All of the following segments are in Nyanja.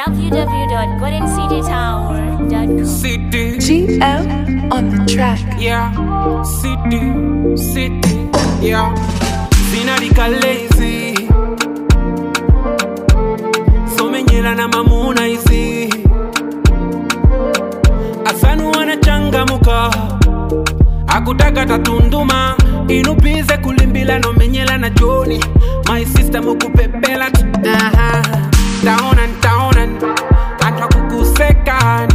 www.goldencitytower.com. City, GL on the track. yeah. City, yeah. Zinalika lazy. Somenyela na mamuna izi. Asanu wanachangamuka. Akutaka tatunduma. Inupize kulimbila no menyela na joni. My sister mukupepela tu. Taonan. Antwa kukusekani.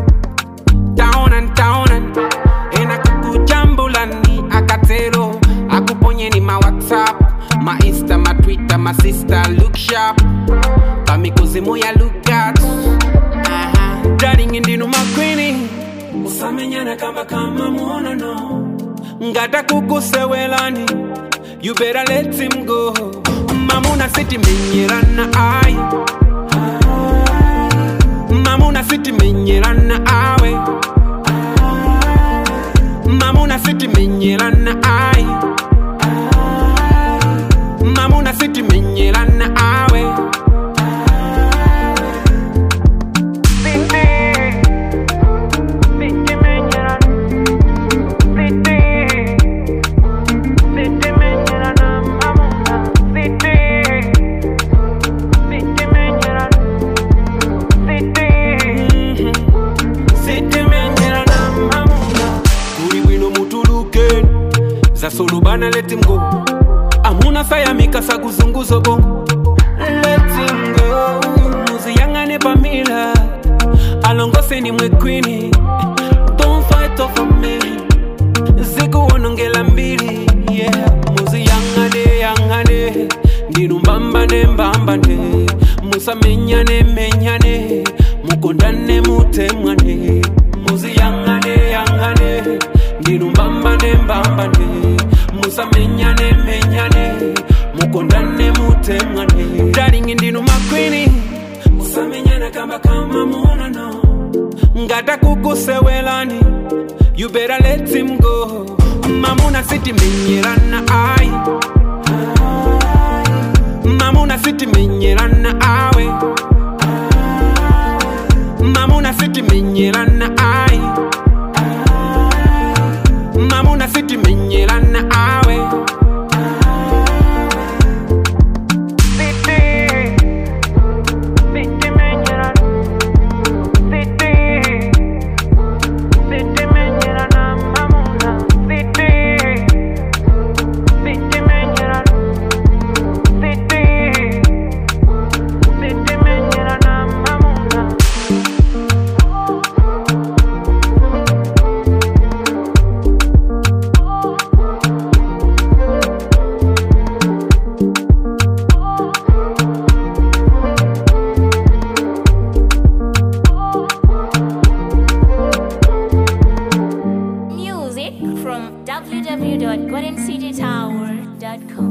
Taonan. Ena kukujambulani. Akatero. Akuponyeni ma WhatsApp. Ma Insta, ma Twitter, ma sister look sharp. Kamikuzimu ya look at. Darling indinu makwini. Usamenyana kama muona no. Ngata kukusewelani. You better let him go. Mamuna city menyerana ai. Mamuna city menyerana awe. Mamuna city menyerana ai. Mamuna city menyerana awe. Solubana let him go. Amuna saya mikasa kuzunguzo bongo. Let him go. Muzi yangane pamila. Alongose ni mwekwini. Don't fight over me. Ziku wanongela mbili. Yeah. Muzi yangane. Ndinu mbambane. Musa menyane. Mukondane mutemwane. Muzi yangane. Ndinu mbambane. Musa menyane. Mukondane mutemwane. Darling ndinu makwini. Musa menyana kama muona no. Ngata kukusewelani. You better let him go. Mamuna city menyerana ai. Mamuna city menyerana awe. Mamuna city menyerana ai. Mamuna city menyerana awe. Music from www.goldencitytower.com.